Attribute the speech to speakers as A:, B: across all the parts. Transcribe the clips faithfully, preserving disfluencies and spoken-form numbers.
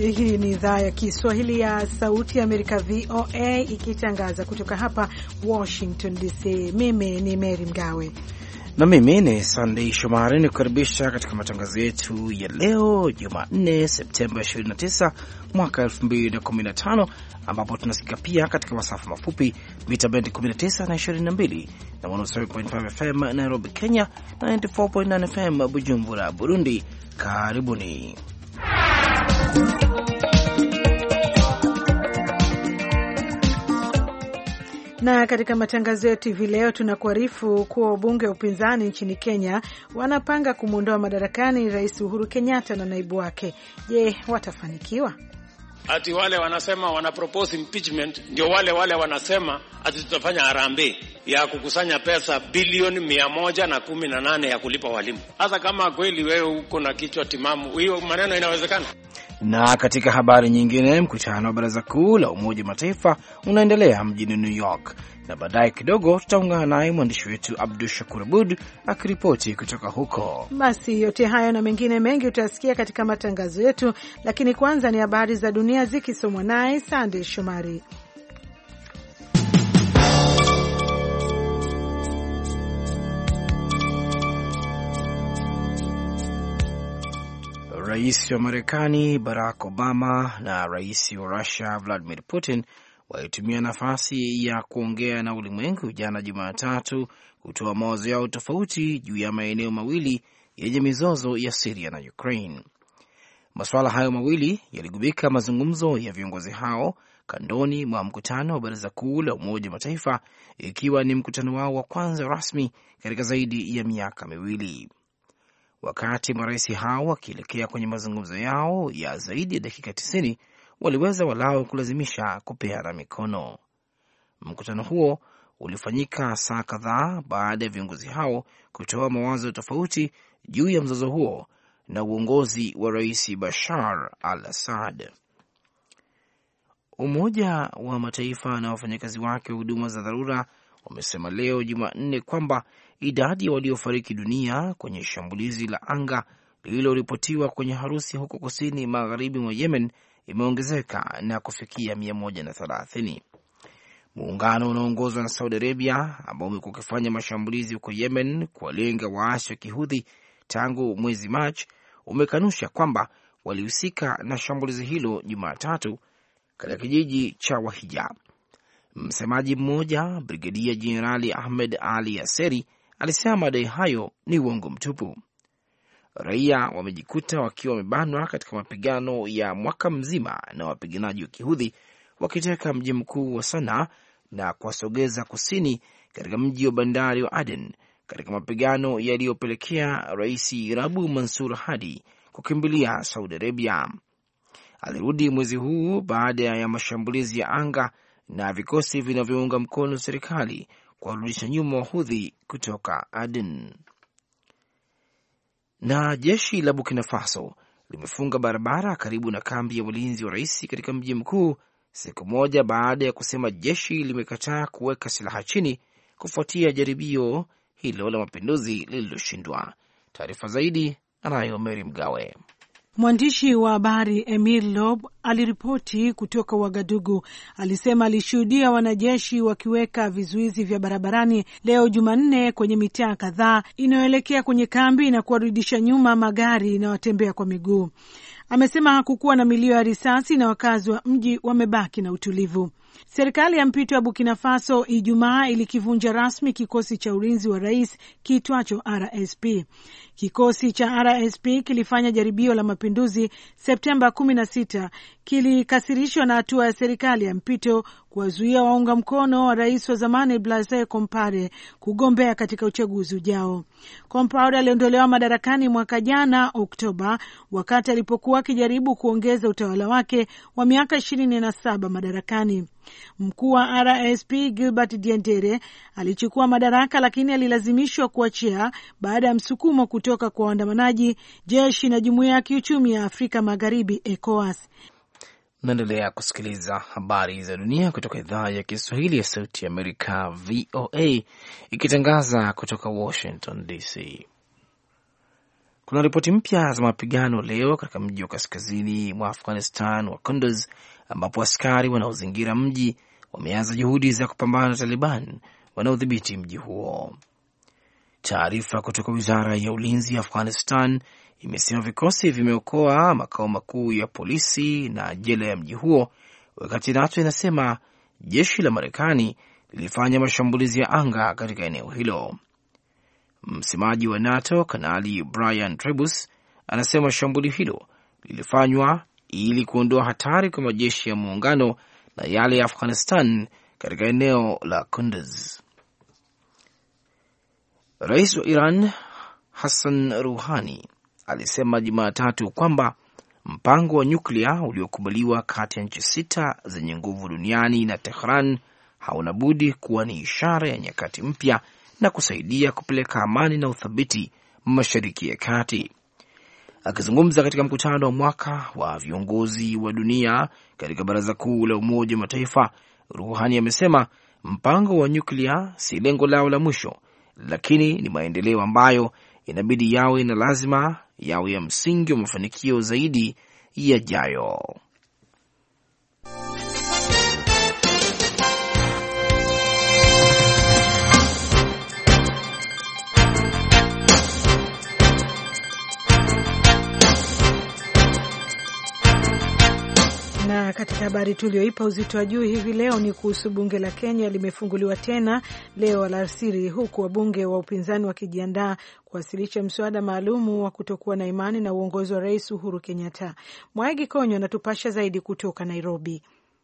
A: Basi hii ni idhaa ya Kiswahili ya Sauti ya Amerika, V O A, ikitangaza kutoka hapa Washington D C. Mimi ni Mary Mgawe
B: na mimi ni Sunday Shomari, ni kukaribisha katika matangazo yetu ya leo Jumanne Septemba ishirini na tisa mwaka elfu mbili na kumi na tano, ambapo tunasikika pia katika masafa mafupi mita bendi kumi na tisa na ishirini na mbili na mia moja saba nukta tano F M Nairobi, Kenya, na tisini na nne nukta nane F M Bujumbura, Burundi. Karibuni.
A: Na katika matangazo yetu hivi leo tunakuarifu kuwa wabunge wa upinzani nchini Kenya wanapanga kumuondoa madarakani Rais Uhuru Kenyatta na naibu wake. Je, watafanikiwa?
C: Ati wale wanasema wana propose impeachment ndio wale wale wanasema ati tutafanya harambee ya kukusanya pesa bilioni mia moja na kumi na nane ya kulipa walimu. Hata kama kweli wewe uko na kichwa timamu, hiyo maneno inawezekana?
B: Na katika habari nyingine, mkutano wa Baraza Kuu la Umoja Mataifa unaendelea mjini New York, na baadaye kidogo tutaungana naye mwandishi wetu Abdul Shakur Abud akiripoti kutoka huko.
A: Basi yote hayo na mengine mengi utasikia katika matangazo yetu, lakini kwanza ni habari za dunia zikisomwa naye Sunday Shomari.
B: Rais wa Marekani Barack Obama na rais wa Russia Vladimir Putin walitumia nafasi ya kuongea na ulimwengu jana Jumatatu kutoa mawazo yao tofauti juu ya maeneo mawili yenye mizozo ya Syria na Ukraine. Masuala hayo mawili yaligubika mazungumzo ya viongozi hao kandoni mwa mkutano wa Baraza Kuu la Umoja wa Mataifa, ikiwa ni mkutano wao wa kwanza rasmi katika zaidi ya miaka miwili. Wakati marais hao wakielekea kwenye mazungumzo yao ya zaidi ya dakika tisini, waliweza walao kulazimisha kupeana mikono. Mkutano huo ulifanyika saa kadhaa baada ya viongozi hao kutoa mawazo tofauti juu ya mzozo huo na uongozi wa Rais Bashar al-Assad. Umoja wa Mataifa na wafanyakazi wake wa huduma za dharura wamesema leo Jumanne kwamba idadi ya waliofariki dunia kwenye shambulizi la anga lililoripotiwa kwenye harusi huko kusini magharibi mwa Yemen imeongezeka na kufikia mia moja na thelathini. Muungano unaoongozwa na Saudi Arabia ambao umekuwa ukifanya mashambulizi huko Yemen kuwalenga waasi wa Kihudhi tangu mwezi Machi umekanusha kwamba walihusika na shambulizi hilo Jumatatu katika kijiji cha Wahija. Msemaji mmoja, Brigedia Jenerali Ahmed Ali Yaseri, alisema madai hayo ni uongo mtupu. Raia wamejikuta wakiwa wamebanwa katika mapigano ya mwaka mzima na wapiganaji wa Kihudhi wakiteka mji mkuu wa Sanaa na kuwasogeza kusini katika mji wa bandari wa Aden, katika mapigano yaliyopelekea Rais Rabu Mansur Hadi kukimbilia Saudi Arabia. Alirudi mwezi huu baada ya mashambulizi ya anga na vikosi vinavyounga mkono serikali kuwarudisha nyuma Wahudhi kutoka Aden. Na jeshi la Burkina Faso limefunga barabara karibu na kambi ya walinzi wa rais katika mji mkuu, siku moja baada ya kusema jeshi limekataa kuweka silaha chini kufuatia jaribio hilo la mapinduzi lililoshindwa. Taarifa zaidi anayo Mary Mgawe.
A: Mwandishi wa habari Emir Lob aliripoti kutoka Wagadugu. Alisema alishuhudia wanajeshi wakiweka vizuizi vya barabarani leo Jumanne kwenye mitaa kadhaa inayoelekea kwenye kambi na kuwarudisha nyuma magari na watembea kwa miguu. Amesema hakukuwa na milio ya risasi na wakazi wa mji wamebaki na utulivu. Serikali ya mpito ya Burkina Faso Ijumaa ilikivunja rasmi kikosi cha ulinzi wa rais kiitwacho R S P. Kikosi cha R S P kilifanya jaribio la mapinduzi Septemba kumi na sita, kilikasirishwa na hatua ya serikali ya mpito kuwazuia waunga mkono wa rais wa zamani Blaise Compaore kugombea katika uchaguzi ujao. Compaore aliondolewa madarakani mwaka jana Oktoba, wakati alipokuwa akijaribu kuongeza utawala wake wa miaka ishirini na saba madarakani. Mkuu wa R S P Gilbert Diendere alichukua madaraka, lakini alilazimishwa kuachia baada ya msukumo kutoka kwa waandamanaji, jeshi na Jumuiya ya Kiuchumi ya Afrika Magharibi ECOWAS.
B: Naendelea kusikiliza habari za dunia kutoka idhaa ya Kiswahili ya Sauti ya Amerika, V O A, ikitangaza kutoka Washington D C. Kuna ripoti mpya za mapigano leo katika mji wa kaskazini mwa Afghanistan wa Kunduz, ambapo askari wanaozingira mji wameanza juhudi za kupambana na Taliban wanaodhibiti mji huo. Taarifa kutoka wizara ya ulinzi ya Afghanistan imesema vikosi vimeokoa makao makuu ya polisi na jela ya mji huo, wakati NATO inasema jeshi la Marekani lilifanya mashambulizi ya anga katika eneo hilo. Msemaji wa NATO Kanali Brian Trebus anasema shambulio hilo lilifanywa ili kuondoa hatari kwa majeshi ya muungano na yale ya Afghanistan katika eneo la Kunduz. Rais wa Iran Hassan Rouhani alisema Jumatatu kwamba mpango wa nyuklia uliokubaliwa kati ya nchi sita zenye nguvu duniani na Tehran hauna budi kuwa ni ishara ya nyakati mpya na kusaidia kupeleka amani na uthabiti Mashariki ya Kati. Akizungumza katika mkutano wa mwaka wa viongozi wa dunia katika Baraza Kuu la Umoja wa Mataifa, Rouhani amesema mpango wa nyuklia si lengo lao la mwisho, lakini ni maendeleo ambayo inabidi yawe na lazima yawe ya msingi wa mafanikio zaidi yajayo.
A: Na katika habari tulioipa uzito wa juu hivi leo ni kuhusu bunge la Kenya limefunguliwa tena leo alasiri, huku wabunge wa upinzani wakijiandaa kuwasilisha mswada maalumu wa kutokuwa na imani na uongozi wa Rais Uhuru Kenyatta. Mwaigi Konyo anatupasha zaidi kutoka Nairobi.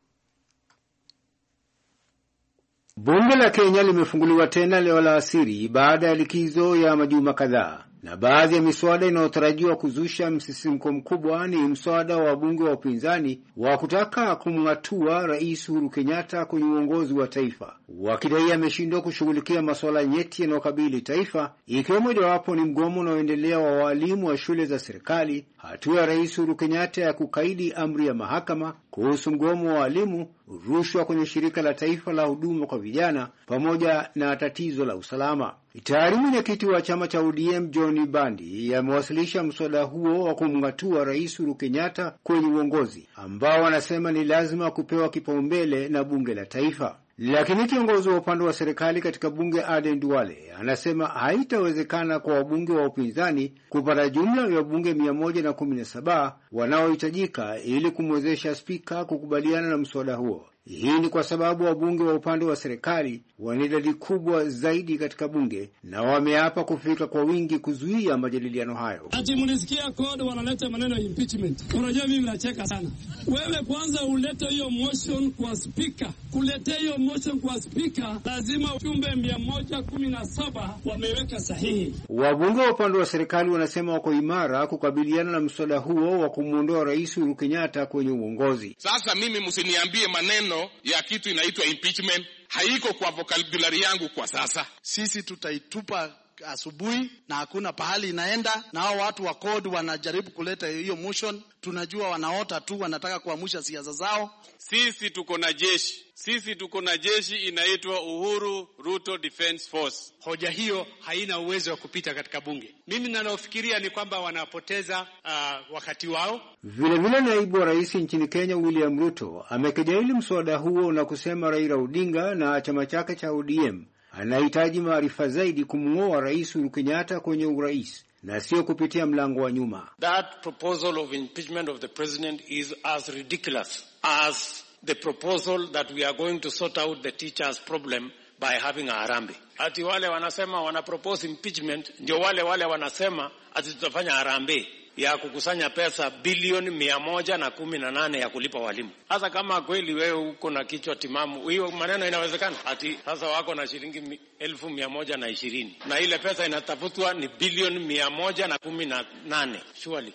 D: Bunge la Kenya limefunguliwa tena leo alasiri baada ya likizo ya majuma kadhaa. Na baadhi ya miswada inayotarajiwa kuzusha msisimko mkubwa ni mswada wa bunge wa upinzani wa kutaka kumng'atua Rais Uhuru Kenyatta kwenye uongozi wa taifa, wakidai ameshindwa kushughulikia masuala nyeti yanayokabili taifa, ikiwa mojawapo ni mgomo unaoendelea wa walimu wa shule za serikali, hatua ya Rais Uhuru Kenyatta ya kukaidi amri ya mahakama kuhusu mgomo wa walimu, rushwa kwenye shirika la taifa la huduma kwa vijana, pamoja na tatizo la usalama. Tayari mwenyekiti wa chama cha O D M John Bandi amewasilisha mswada huo wa kumng'atua Rais Uhuru Kenyatta kwenye uongozi, ambao wanasema ni lazima kupewa kipaumbele na bunge la taifa. Lakini kiongozi wa upande wa serikali katika bunge Aden Duale anasema haitawezekana kwa wabunge wa upinzani kupata jumla ya wabunge mia moja na kumi na saba wanaohitajika ili kumwezesha spika kukubaliana na mswada huo. Hii ni kwa sababu wabunge wa upande wa serikali wana idadi kubwa zaidi katika bunge na wameapa kufika kwa wingi kuzuia majadiliano hayo.
E: Ati mnisikia code wanaleta maneno ya impeachment. Unajua mimi nacheka sana. Wewe kwanza ulete hiyo motion kwa speaker. Kulete hiyo motion kwa speaker lazima wajumbe mia moja kumi na saba wameweka sahihi.
D: Wabunge wa upande wa serikali wanasema wako imara kukabiliana na mswada huo wa kumuondoa Rais Uhuru Kenyatta kwenye uongozi.
F: Sasa mimi msiniambie maneno ya kitu inaitwa impeachment, haiko kwa vocabulary yangu kwa sasa.
G: Sisi tutaitupa asubuhi na hakuna pahali inaenda, na hao watu wa code wanajaribu kuleta hiyo motion, tunajua wanaota tu, wanataka kuamsha siasa zao.
H: Sisi tuko na jeshi, sisi tuko na jeshi inaitwa Uhuru Ruto Defense Force.
I: Hoja hiyo haina uwezo wa kupita katika bunge. Mimi ninalofikiria ni kwamba wanapoteza uh, wakati wao.
D: Vile vile naibu wa rais nchini Kenya William Ruto amekejeli mswada huo na kusema Raila Odinga na chama chake cha O D M anahitaji maarifa zaidi kumng'oa Rais Uhuru Kenyatta kwenye urais na sio kupitia mlango wa nyuma.
C: That proposal of impeachment of the president is as ridiculous as the proposal that we are going to sort out the teachers problem by having a harambee. Ati wale wanasema wana propose impeachment ndio wale wale wanasema ati tutafanya harambee ya kukusanya pesa bilioni mia moja na kumi na nane ya kulipa walimu. Hasa kama kweli wewe uko na kichwa timamu, hiyo maneno inawezekana? Ati sasa wako na shilingi elfu mia moja na ishirini na ile pesa inatafutwa ni bilioni mia moja na kumi na nane. Surely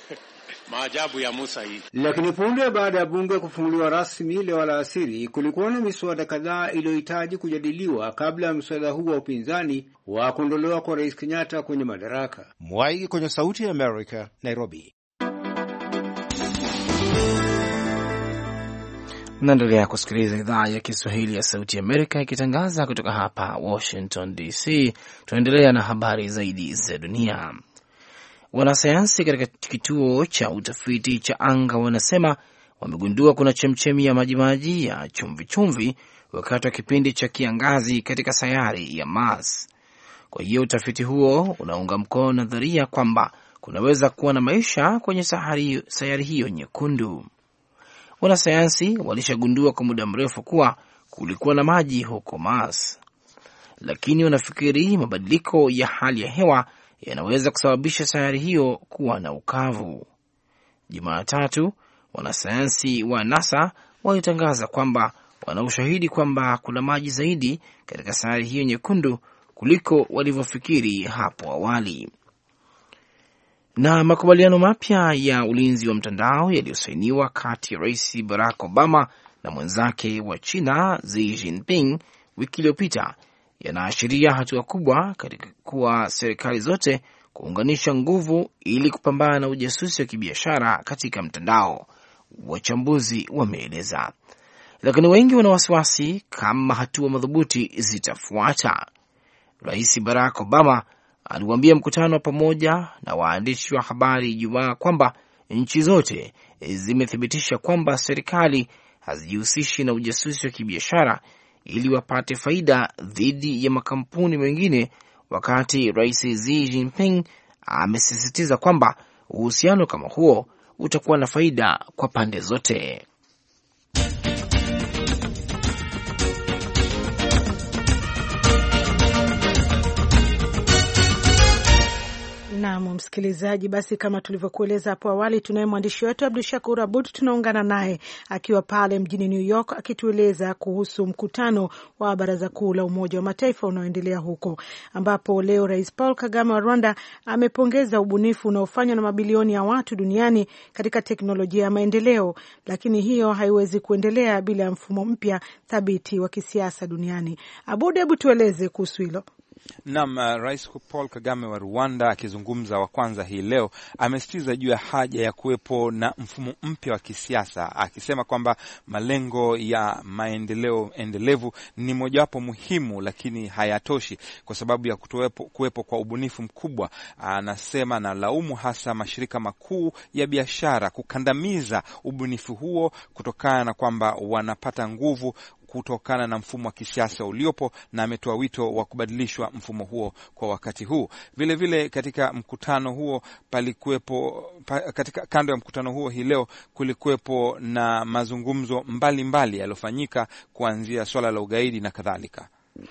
C: maajabu ya Musa hii.
D: Lakini punde baada ya bunge kufunguliwa rasmi leo alasiri, kulikuwa na miswada kadhaa iliyohitaji kujadiliwa kabla ya mswada huu wa upinzani wa kuondolewa kwa Rais Kenyatta kwenye madaraka.
J: Mwaigi kwenye Sauti ya America, Nairobi.
B: Naendelea kusikiliza idhaa ya Kiswahili ya Sauti ya Amerika ikitangaza kutoka hapa Washington D C. Tunaendelea na habari zaidi za dunia. Wanasayansi katika kituo cha utafiti cha anga wanasema wamegundua kuna chemchemi ya majimaji ya chumvi chumvi wakati wa kipindi cha kiangazi katika sayari ya Mars. Kwa hiyo utafiti huo unaunga mkono nadharia kwamba kunaweza kuwa na maisha kwenye sayari, sayari hiyo nyekundu. Wanasayansi walishagundua kwa muda mrefu kuwa kulikuwa na maji huko Mars, lakini wanafikiri mabadiliko ya hali ya hewa yanaweza kusababisha sayari hiyo kuwa na ukavu. Jumatatu, wanasayansi wa NASA walitangaza kwamba wana ushahidi kwamba kuna maji zaidi katika sayari hiyo nyekundu kuliko walivyofikiri hapo awali. Na makubaliano mapya ya ulinzi wa mtandao yaliyosainiwa kati ya Rais Barack Obama na mwenzake wa China Xi Jinping wiki iliyopita yanaashiria hatua kubwa katika kuwa serikali zote kuunganisha nguvu ili kupambana na ujasusi wa kibiashara katika mtandao, wachambuzi wameeleza. Lakini wengi wana wasiwasi kama hatua madhubuti zitafuata. Rais Barack Obama aliwaambia mkutano pamoja na waandishi wa habari Ijumaa kwamba nchi zote zimethibitisha kwamba serikali hazijihusishi na ujasusi wa kibiashara ili wapate faida dhidi ya makampuni mengine, wakati Rais Xi Jinping amesisitiza kwamba uhusiano kama huo utakuwa na faida kwa pande zote.
A: Naam msikilizaji, basi kama tulivyokueleza hapo awali, tunaye mwandishi wetu Abdul Shakur Abud, tunaungana naye akiwa pale mjini New York akitueleza kuhusu mkutano wa Baraza Kuu la Umoja wa Mataifa unaoendelea huko, ambapo leo Rais Paul Kagame wa Rwanda amepongeza ubunifu unaofanywa na mabilioni ya watu duniani katika teknolojia ya maendeleo, lakini hiyo haiwezi kuendelea bila ya mfumo mpya thabiti wa kisiasa duniani. Abud, hebu tueleze kuhusu hilo.
K: Naam, Rais Paul Kagame wa Rwanda akizungumza wa kwanza hii leo amesitiza juu ya haja ya kuwepo na mfumo mpya wa kisiasa, akisema kwamba malengo ya maendeleo endelevu ni mojawapo muhimu, lakini hayatoshi kwa sababu ya kutowepo kuwepo kwa ubunifu mkubwa. Anasema na laumu hasa mashirika makuu ya biashara kukandamiza ubunifu huo kutokana na kwamba wanapata nguvu kutokana na mfumo wa kisiasa uliopo, na ametoa wito wa kubadilishwa mfumo huo kwa wakati huu. Vile vile katika mkutano huo palikuwepo pa, katika kando ya mkutano huo hii leo kulikuwepo na mazungumzo mbalimbali yaliyofanyika kuanzia swala la ugaidi na kadhalika.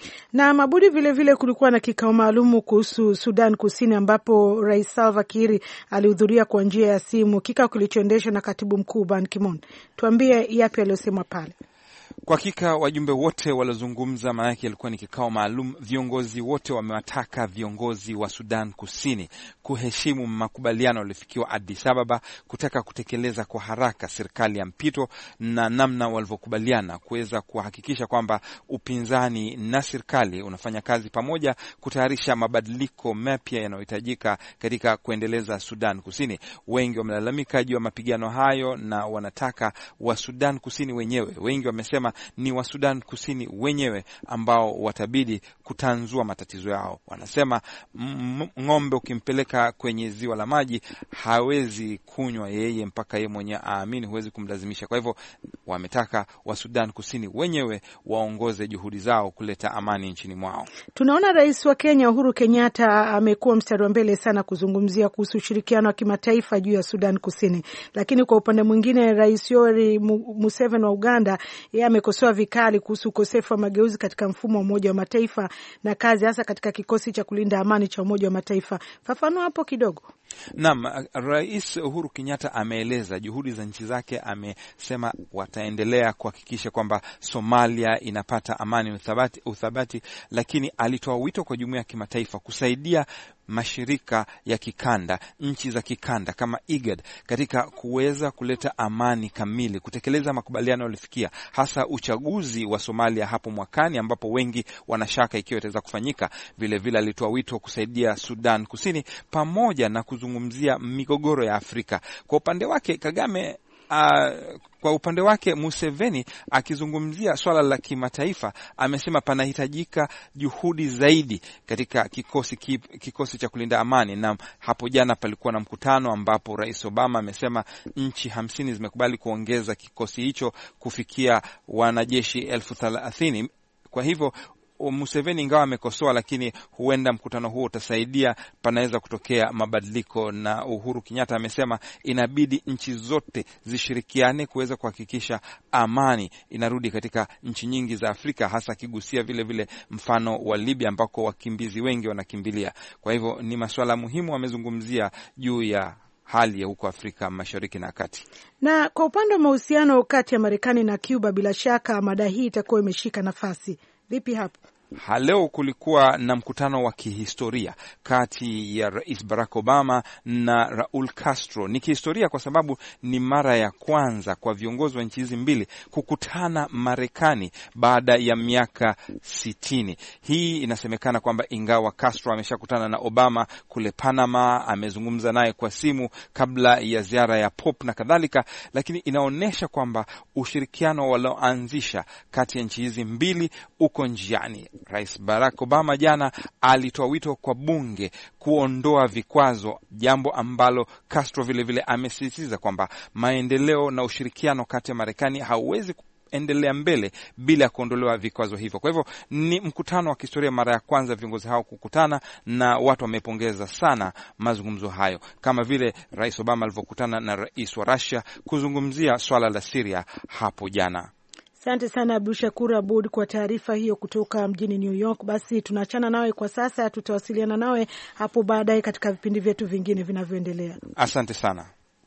A: Na mabudi vile vile kulikuwa na kikao maalumu kuhusu Sudan Kusini ambapo Rais Salva Kiir alihudhuria kwa njia ya simu, kikao kilichoendeshwa na Katibu Mkuu Ban Ki-moon. Tuambie yapi aliyosema pale.
K: Kwa hakika wajumbe wote waliozungumza, maana yake ilikuwa ni kikao maalum. Viongozi wote wamewataka viongozi wa Sudan Kusini kuheshimu makubaliano yaliyofikiwa Addis Ababa, kutaka kutekeleza kwa haraka serikali ya mpito na namna walivyokubaliana kuweza kuhakikisha kwamba upinzani na serikali unafanya kazi pamoja kutayarisha mabadiliko mapya yanayohitajika katika kuendeleza Sudan Kusini. Wengi wamelalamika juu ya mapigano hayo na wanataka wa Sudan Kusini wenyewe. Wengi wamesema ni wa Sudan Kusini wenyewe ambao watabidi kutanzua matatizo yao. Wanasema ng'ombe ukimpeleka kwenye ziwa la maji hawezi kunywa yeye mpaka yeye mwenyewe aamini, huwezi kumlazimisha. Kwa hivyo wametaka wa Sudan Kusini wenyewe waongoze juhudi zao kuleta amani nchini mwao.
A: Tunaona Rais wa Kenya Uhuru Kenyatta amekuwa mstari wa mbele sana kuzungumzia kuhusu ushirikiano wa kimataifa juu ya Sudan Kusini, lakini kwa upande mwingine Rais Yoweri Museveni wa Uganda yeye amekosoa vikali kuhusu ukosefu wa mageuzi katika mfumo wa Umoja wa Mataifa na kazi hasa katika kikosi cha kulinda amani cha Umoja wa Mataifa. Fafanua hapo kidogo.
K: Naam, Rais Uhuru Kenyatta ameeleza juhudi za nchi zake. Amesema wataendelea kuhakikisha kwamba Somalia inapata amani uthabati, uthabati, lakini alitoa wito kwa jumuiya ya kimataifa kusaidia mashirika ya kikanda, nchi za kikanda kama I G A D katika kuweza kuleta amani kamili, kutekeleza makubaliano yaliyofikia, hasa uchaguzi wa Somalia hapo mwakani ambapo wengi wanashaka ikiwa itaweza kufanyika. Vile vile alitoa wito kusaidia Sudan Kusini pamoja na kuzungumzia migogoro ya Afrika. Kwa upande wake Kagame uh, kwa upande wake Museveni akizungumzia swala la kimataifa amesema panahitajika juhudi zaidi katika kikosi kikosi cha kulinda amani. Na hapo jana palikuwa na mkutano ambapo Rais Obama amesema nchi hamsini zimekubali kuongeza kikosi hicho kufikia wanajeshi elfu thelathini. Kwa hivyo Museveni ingawa amekosoa, lakini huenda mkutano huo utasaidia, panaweza kutokea mabadiliko. Na Uhuru Kenyatta amesema inabidi nchi zote zishirikiane kuweza kuhakikisha amani inarudi katika nchi nyingi za Afrika, hasa akigusia vile vile mfano wa Libya ambako wakimbizi wengi wanakimbilia. Kwa hivyo ni masuala muhimu amezungumzia juu ya hali ya huko Afrika Mashariki na Kati.
A: Na kwa upande wa mahusiano kati ya Marekani na Cuba, bila shaka mada hii itakuwa imeshika nafasi. Vipi hapo?
K: Leo kulikuwa na mkutano wa kihistoria kati ya Rais Barack Obama na Raul Castro. Ni kihistoria kwa sababu ni mara ya kwanza kwa viongozi wa nchi hizi mbili kukutana Marekani baada ya miaka sitini. Hii inasemekana kwamba ingawa Castro ameshakutana na Obama kule Panama, amezungumza naye kwa simu kabla ya ziara ya Pop na kadhalika, lakini inaonyesha kwamba ushirikiano walioanzisha kati ya nchi hizi mbili uko njiani. Rais Barack Obama jana alitoa wito kwa bunge kuondoa vikwazo, jambo ambalo Castro vile vile amesisitiza kwamba maendeleo na ushirikiano kati ya Marekani hauwezi endelea mbele bila kuondolewa vikwazo hivyo. Kwa hivyo ni mkutano wa kihistoria, mara ya kwanza viongozi hao kukutana, na watu wamepongeza sana mazungumzo hayo, kama vile Rais Obama alivyokutana na rais wa Russia kuzungumzia swala la Syria hapo jana.
A: Asante sana Abdul Shakur Abud kwa taarifa hiyo kutoka mjini New York. Basi tunaachana nawe kwa sasa, tutawasiliana nawe hapo baadaye katika vipindi vyetu vingine vinavyoendelea.
K: Asante sana.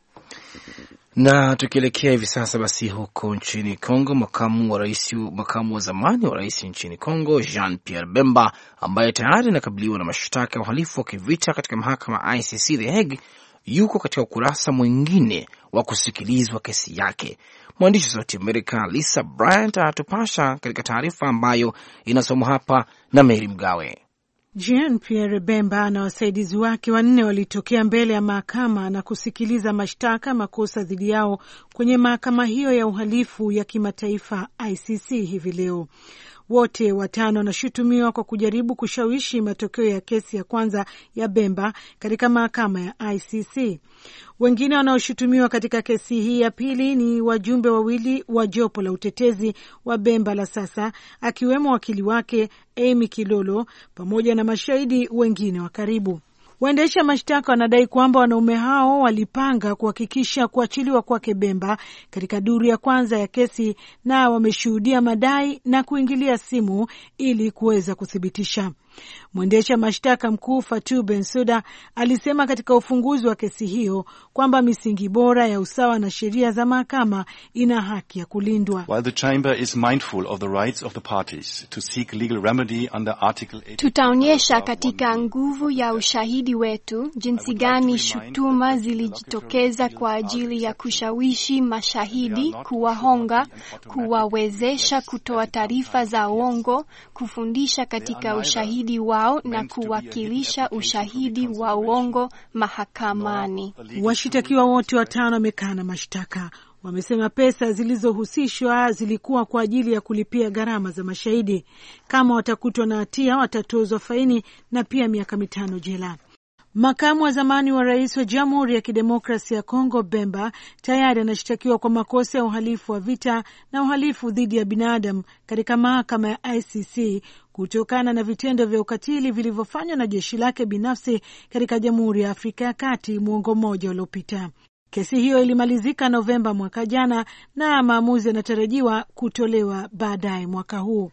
B: Na tukielekea hivi sasa basi huko nchini Kongo, makamu wa rais makamu wa zamani wa rais nchini Kongo Jean Pierre Bemba, ambaye tayari anakabiliwa na mashtaka ya uhalifu wa kivita katika mahakama I C C The Hague, yuko katika ukurasa mwingine wa kusikilizwa kesi yake. Mwandishi wa Sauti Amerika Lisa Bryant anatupasha katika taarifa ambayo inasomwa hapa na Mary Mgawe.
A: Jean Pierre Bemba na wasaidizi wake wanne walitokea mbele ya mahakama na kusikiliza mashtaka makosa dhidi yao kwenye mahakama hiyo ya uhalifu ya kimataifa I C C hivi leo. Wote watano wanashutumiwa kwa kujaribu kushawishi matokeo ya kesi ya kwanza ya Bemba katika mahakama ya I C C. Wengine wanaoshutumiwa katika kesi hii ya pili ni wajumbe wawili wa jopo la utetezi wa Bemba la sasa, akiwemo wakili wake Amy Kilolo pamoja na mashahidi wengine wa karibu. Waendesha mashtaka wanadai kwamba wanaume hao walipanga kuhakikisha kuachiliwa kwake Bemba katika duru ya kwanza ya kesi, na wameshuhudia madai na kuingilia simu ili kuweza kuthibitisha. Mwendesha mashtaka mkuu Fatou Bensouda alisema katika ufunguzi wa kesi hiyo kwamba misingi bora ya usawa na sheria za mahakama ina haki ya kulindwa.
L: While the chamber is mindful of the rights of the parties to seek legal remedy under article eight.
M: Tutaonyesha katika nguvu ya ushahidi wetu jinsi gani shutuma zilijitokeza kwa ajili ya kushawishi mashahidi, kuwahonga, kuwawezesha kutoa taarifa za uongo, kufundisha katika ushahidi wao na kuwakilisha ushahidi wa uongo mahakamani.
A: Washitakiwa wote watano wamekana mashtaka. Wamesema pesa zilizohusishwa zilikuwa kwa ajili ya kulipia gharama za mashahidi. Kama watakutwa na hatia, watatozwa faini na pia miaka mitano jela. Makamu wa zamani wa rais wa Jamhuri ya Kidemokrasia ya Kongo Bemba tayari anashtakiwa kwa makosa ya uhalifu wa vita na uhalifu dhidi ya binadamu katika mahakama ya I C C kutokana na vitendo vya ukatili vilivyofanywa na jeshi lake binafsi katika Jamhuri ya Afrika ya Kati muongo mmoja uliopita. Kesi hiyo ilimalizika Novemba mwaka jana na maamuzi yanatarajiwa kutolewa baadaye mwaka huu.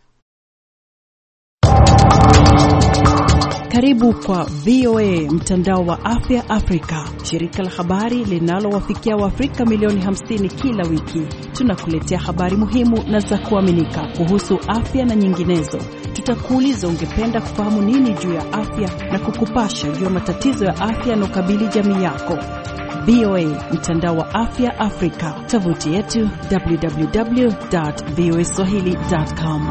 N: Karibu kwa V O A, mtandao wa afya Afrika, shirika la habari linalowafikia Waafrika milioni hamsini kila wiki. Tunakuletea habari muhimu na za kuaminika kuhusu afya na nyinginezo. Tutakuuliza ungependa kufahamu nini juu ya afya na kukupasha juu ya matatizo ya afya na ukabili jamii yako. V O A, mtandao wa afya Afrika. Tovuti yetu w w w dot v o a swahili dot com.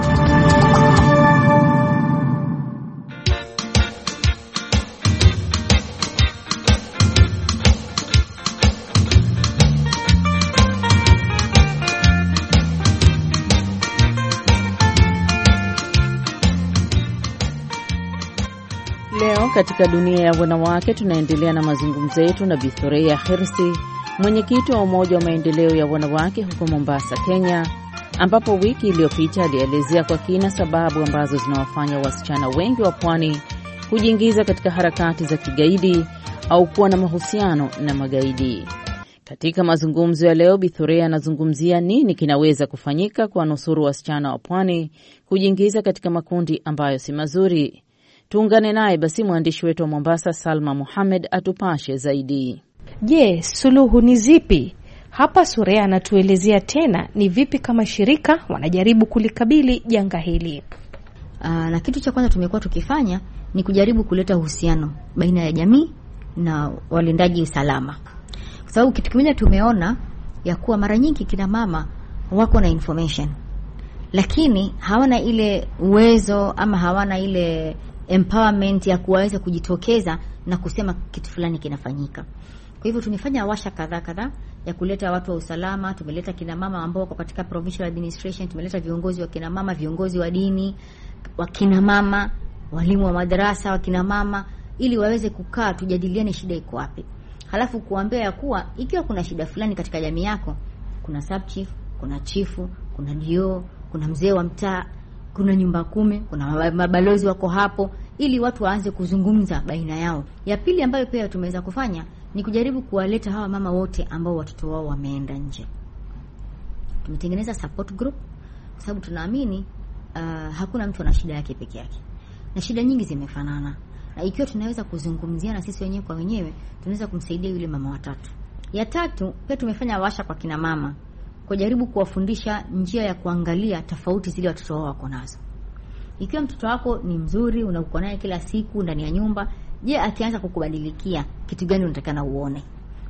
O: leo katika dunia ya wanawake tunaendelea na mazungumzo yetu na Bi Thureia Hirsi, mwenyekiti wa Umoja wa Maendeleo ya Wanawake huko Mombasa, Kenya, ambapo wiki iliyopita alielezea kwa kina sababu ambazo zinawafanya wasichana wengi wa pwani kujiingiza katika harakati za kigaidi au kuwa na mahusiano na magaidi. Katika mazungumzo ya leo, Bi Thureia anazungumzia nini kinaweza kufanyika kwa nusuru wasichana wa pwani kujiingiza katika makundi ambayo si mazuri. Tuungane naye basi mwandishi wetu wa Mombasa Salma Mohamed atupashe zaidi.
P: Je, suluhu ni zipi? Hapa Thureia anatuelezea tena ni vipi kama shirika wanajaribu kulikabili janga hili.
Q: Aa, na kitu cha kwanza tumekuwa tukifanya ni kujaribu kuleta uhusiano baina ya jamii na walindaji usalama. Kwa sababu kitu kingine tumeona ya kuwa mara nyingi kina mama wako na information, lakini hawana ile uwezo ama hawana ile empowerment ya kuweza kujitokeza na kusema kitu fulani kinafanyika. Kwa hivyo tumefanya washa kadhaa kadhaa ya kuleta watu wa usalama, tumeleta kina mama ambao wako katika provincial administration, tumeleta viongozi wa kina mama, viongozi wa dini, wa kina mama, walimu wa madrasa wa kina mama, ili waweze kukaa tujadiliane shida iko wapi. Halafu kuambia ya kuwa ikiwa kuna shida fulani katika jamii yako, kuna sub chief, kuna chifu, kuna dio, kuna mzee wa mtaa, kuna nyumba kumi, kuna mabalozi wako hapo, ili watu waanze kuzungumza baina yao. Ya pili ambayo pia tumeweza kufanya ni kujaribu kuwaleta hawa mama wote ambao watoto wao wameenda nje. Tumetengeneza support group kwa sababu tunaamini uh, hakuna mtu ana shida yake peke yake. Na shida nyingi zimefanana. Na ikiwa tunaweza kuzungumziana sisi wenyewe kwa wenyewe, tunaweza kumsaidia yule mama watatu. Ya tatu, pia tumefanya washa kwa kina mama, kujaribu kuwafundisha njia ya kuangalia tofauti zile watoto wao wako nazo. Ikiwa mtoto wako ni mzuri, unakuwa naye kila siku ndani ya nyumba, je, akianza kukubadilikia, kitu gani unatakana uone?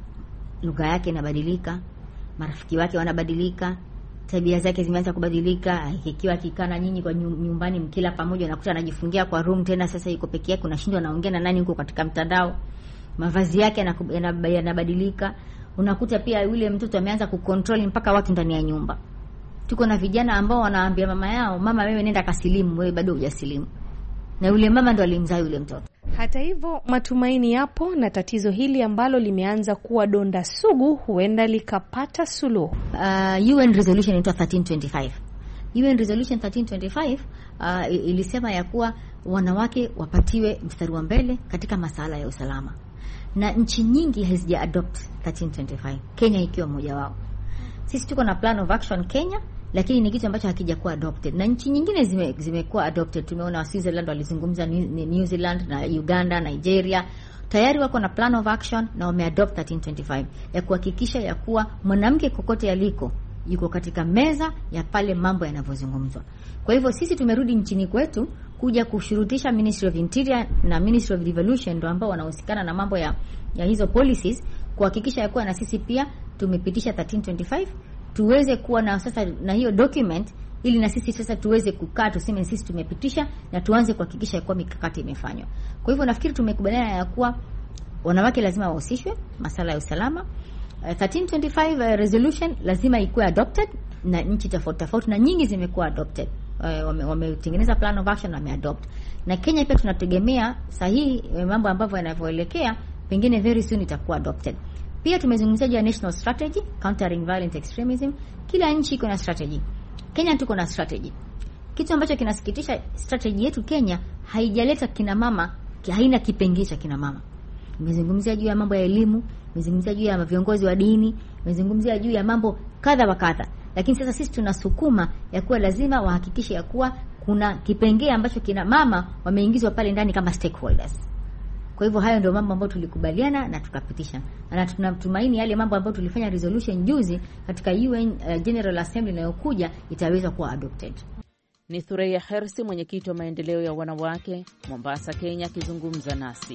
Q: Lugha yake inabadilika, marafiki wake wanabadilika, tabia zake zimeanza kubadilika. Ikiwa akikana nyinyi kwa nyumbani mkila pamoja, unakuta anajifungia kwa room, tena sasa yuko peke yake, unashindwa anaongea na nani huko katika mtandao. Mavazi yake yanabadilika. Unakuta pia yule mtoto ameanza kucontrol mpaka watu ndani ya nyumba. Tuko na vijana ambao wanaambia mama yao, mama wewe nenda kasilimu, wewe bado hujasilimu. Na yule mama ndo alimzaa yule mtoto.
P: Hata hivyo matumaini yapo, na tatizo hili ambalo limeanza kuwa donda sugu huenda likapata suluhu.
Q: Uh, U N resolution inaitwa thirteen twenty-five. U N resolution thirteen twenty-five uh, ilisema ya kuwa wanawake wapatiwe mstari wa mbele katika masuala ya usalama. Na nchi nyingi hazija adopt thirteen twenty-five, Kenya ikiwa mmoja wao. Sisi tuko na plan of action Kenya, lakini ni kitu ambacho hakijakuwa adopted. Na nchi nyingine zime zimekuwa adopted. Tumeona Switzerland walizungumza, New Zealand na Uganda, Nigeria tayari wako na plan of action na wameadopt thirteen twenty-five ya kuhakikisha ya kuwa mwanamke kokote aliko yuko katika meza ya pale mambo yanavyozungumzwa. Kwa hivyo sisi tumerudi nchini kwetu kuja kushurutisha Ministry of Interior na Ministry of Devolution, ndio ambao wanahusikana na mambo ya ya hizo policies, kuhakikisha ya kuwa na sisi pia tumepitisha thirteen twenty-five, tuweze kuwa na sasa na hiyo document, ili na sisi sasa tuweze kukaa tuseme sisi tumepitisha na tuanze kuhakikisha ya kuwa mikakati imefanywa. Kwa hivyo nafikiri tumekubaliana ya kuwa wanawake lazima wahusishwe masuala ya usalama. Uh, thirteen twenty-five uh, resolution lazima ikuwe adopted na nchi tofauti tofauti, na nyingi zimekuwa adopted. Uh, wametengeneza wame plan of action na wameadopt. Na Kenya pia tunategemea sahihi mambo ambavyo yanavyoelekea, pengine very soon itakuwa adopted. Pia tumezungumzia ya national strategy countering violent extremism. Kila nchi iko na strategy. Kenya tuko na strategy. Kitu ambacho kinasikitisha, strategy yetu Kenya haijaleta kina mama, haina kipengele cha kina mama. Nimezungumzia juu ya mambo ya elimu, nimezungumzia juu ya viongozi wa dini, nimezungumzia juu ya mambo kadha wa kadha. Lakini sasa sisi tunasukuma ya kuwa lazima wahakikishe ya kuwa kuna kipengele ambacho kina mama wameingizwa pale ndani kama stakeholders. Kwa hivyo hayo ndio mambo ambayo tulikubaliana na tukapitisha. Na tunatumaini yale mambo ambayo tulifanya resolution juzi katika U N uh, General Assembly inayokuja itaweza kuwa adopted.
O: Ni Thureia Hirsi, mwenyekiti wa maendeleo ya wanawake Mombasa, Kenya, akizungumza nasi.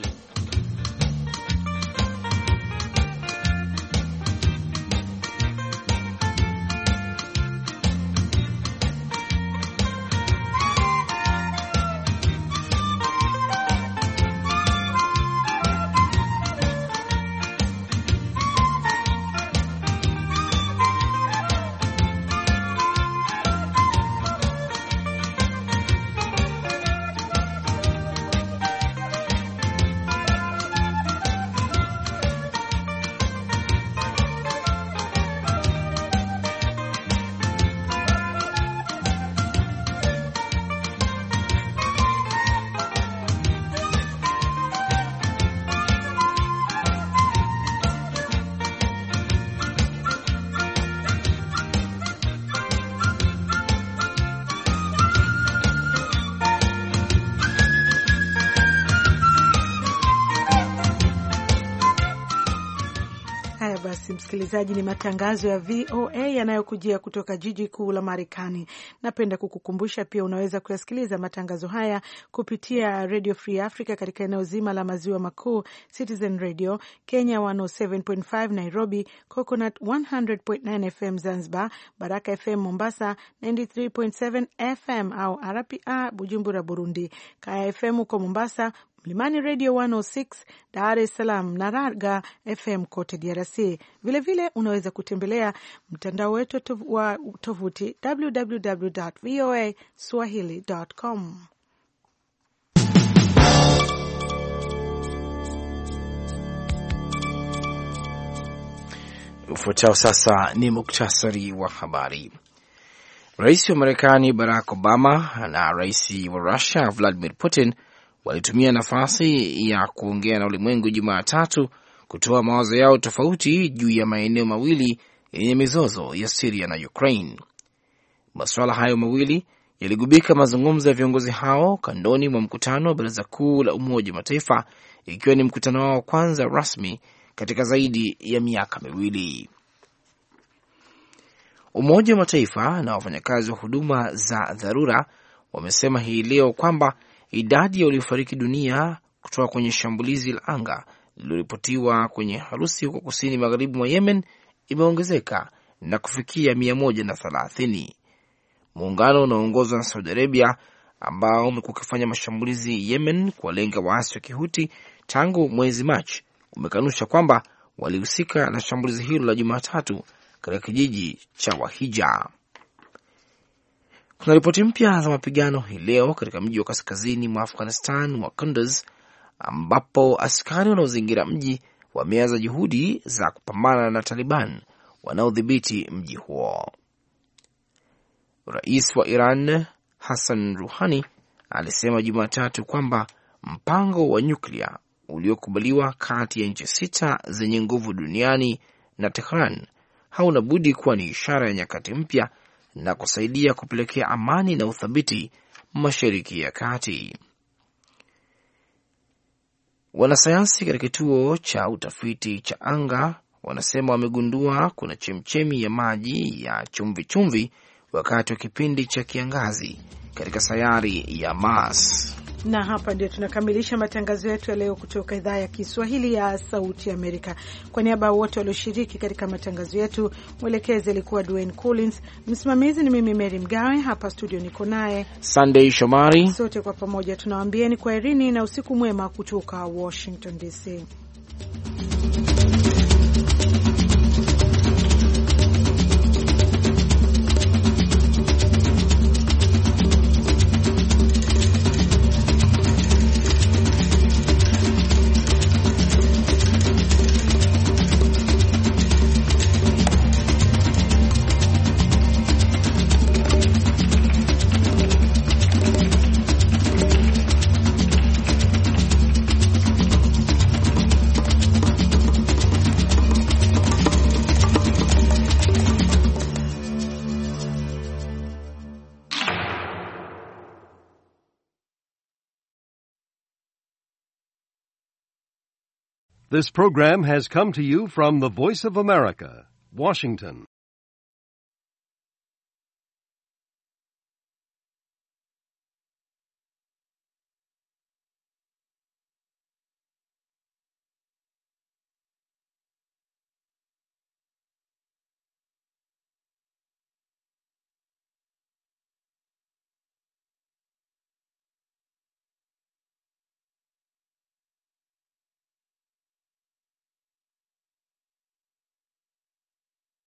A: mpenzi msikilizaji, ni matangazo ya V O A yanayokujia kutoka jiji kuu la Marekani. Napenda kukukumbusha pia unaweza kuyasikiliza matangazo haya kupitia Radio Free Africa katika eneo zima la maziwa makuu, Citizen Radio Kenya one oh seven point five Nairobi, Coconut one hundred point nine F M Zanzibar, Baraka F M Mombasa ninety-three point seven F M au R P A Bujumbura Burundi, Kaya F M huko Mombasa, Mlimani Radio one oh six Dar es Salaam na Raga F M kote D R C. Vile vile unaweza kutembelea mtandao wetu wa tovuti w w w dot v o a swahili dot com.
B: Ufuatao sasa ni muktasari wa habari. Rais wa Marekani Barack Obama na rais wa Russia Vladimir Putin walitumia nafasi ya kuongea na ulimwengu Jumatatu kutoa mawazo yao tofauti juu ya maeneo mawili yenye mizozo ya Syria na Ukraine. Masuala hayo mawili yaligubika mazungumzo ya viongozi hao kandoni mwa mkutano wa Baraza Kuu la Umoja wa Mataifa, ikiwa ni mkutano wao wa kwanza rasmi katika zaidi ya miaka miwili. Umoja wa Mataifa na wafanyakazi wa huduma za dharura wamesema hii leo kwamba idadi ya waliofariki dunia kutoka kwenye shambulizi la anga lililoripotiwa kwenye harusi huko kusini magharibi mwa Yemen imeongezeka na kufikia mia moja na thelathini. Muungano unaoongozwa na Saudi Arabia ambao umekuwa ukifanya mashambulizi Yemen kuwalenga waasi wa Kihuti tangu mwezi Machi umekanusha kwamba walihusika na shambulizi hilo la Jumatatu katika kijiji cha Wahija. Kuna ripoti mpya za mapigano hii leo katika mji wa kaskazini mwa Afghanistan wa Kunduz, ambapo askari wanaozingira mji wameanza juhudi za kupambana na Taliban wanaodhibiti mji huo. Rais wa Iran Hassan Rouhani alisema Jumatatu kwamba mpango wa nyuklia uliokubaliwa kati ya nchi sita zenye nguvu duniani na Tehran hauna budi kuwa ni ishara ya nyakati mpya na kusaidia kupelekea amani na uthabiti Mashariki ya Kati. Wanasayansi katika kituo cha utafiti cha anga wanasema wamegundua kuna chemchemi ya maji ya chumvi chumvi wakati wa kipindi cha kiangazi katika sayari ya Mars.
A: Na hapa ndio tunakamilisha matangazo yetu ya leo kutoka idhaa ya Kiswahili ya Sauti Amerika. Kwa niaba ya wote walioshiriki katika matangazo yetu, mwelekezi alikuwa Dwayne Collins, msimamizi ni mimi Mary Mgawe, hapa studio niko naye
B: Sunday Shomari. Sote
A: kwa pamoja tunawaambieni kwaherini na usiku mwema kutoka Washington D C.
R: This program has come to you from the Voice of America, Washington.